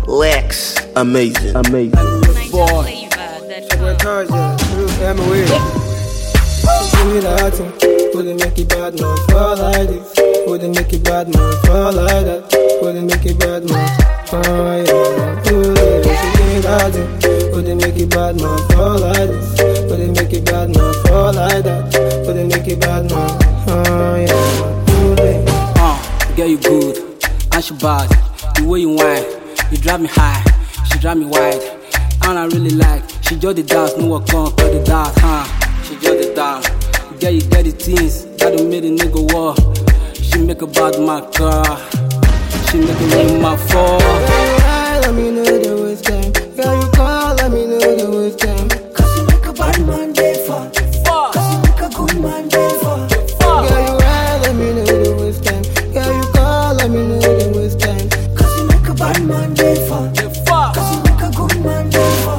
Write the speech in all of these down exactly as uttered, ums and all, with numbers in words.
Lex. Amazing. Amazing. Boy. Give me that thing, wouldn't make it bad man fall like this. Wouldn't make it bad man fall like that. Wouldn't make it bad man, oh yeah. Ooh, yeah. Give me that thing, wouldn't make it bad man fall like this. Wouldn't make it bad man fall like that. Wouldn't make it bad man, oh yeah. Ooh, yeah. Uh, girl you good, and she bad. The way you whine, you drive me high, she drive me wide. And I really like, she just the dance, no one come cut the dance, huh? She just the dance. Girl, you get the things that don't make a nigga war. She make a bad my car. She make a ring my fall. Girl, you high, let me know the waste time. Girl, you call, let me know the waste time. Cause you make a bad man day for. Cause you make a good man day for. Girl, you high, let me know the waste time. Girl, you call, let me know the waste time. Cause you make a bad man day for. Cause you make a good man day for.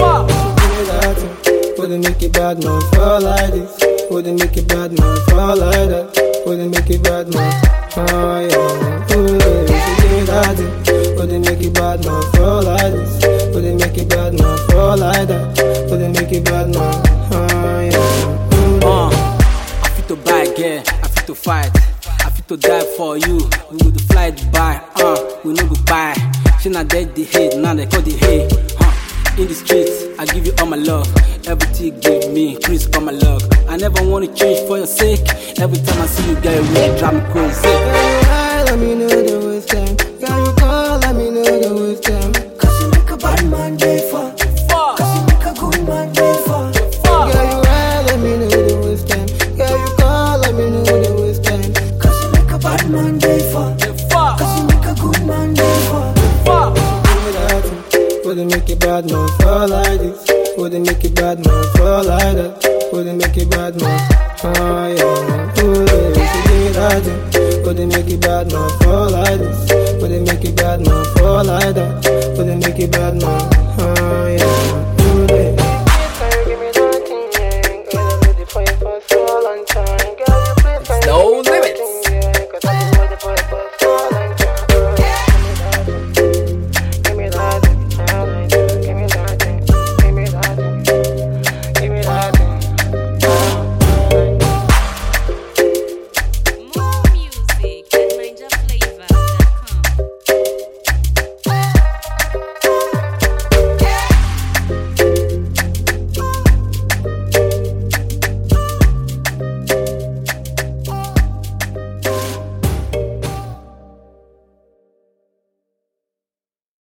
Give me that thing, wouldn't make it bad man fall like this. Wouldn't make it bad man fall like that. Wouldn't make it bad man, oh yeah. Ooh, yeah. Give me that thing, wouldn't make it bad man fall like this. Wouldn't make it bad man fall like that. Wouldn't make it bad man, oh yeah. Ooh, yeah. Uh, I fit to buy girl, I fit to fight, I fit to die for you. We would fly Dubai, uh, we no go buy. She not dead the hate, now they call the hate. Uh, in the streets, I give you all my love. Everything give me, Chris for my love. I never wanna change for your sake. Every time I see you, girl, you really drive me crazy. Girl, you high, let me know the waste time. Girl, you call, let me know the waste time. Cause you make a bad man day for. Cause you make a good man day for. Girl, you high, let me know the waste time. Girl, you call, let me know the waste time. Cause you make a bad man day for. Cause you make a good man day for. Give me that thing, wouldn't make it bad man fall like this. Wouldn't make it bad man fall like that. Wouldn't make it bad man, oh yeah. Ooh, yeah. Give me that thing, wouldn't make it bad man fall like this. Wouldn't make it bad man fall like that. Wouldn't make it bad man, oh yeah.